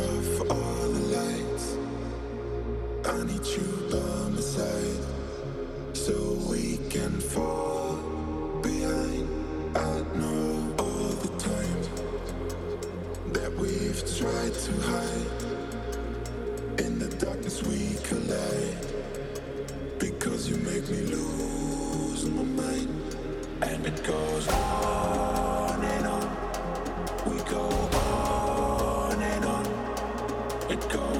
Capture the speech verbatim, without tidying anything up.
off all the lights. I need you by my side so we can fall behind. I know all the times that we've tried to hide. In the darkness we collide, because you make me lose my mind. And it goes on and on. We go on and on. It goes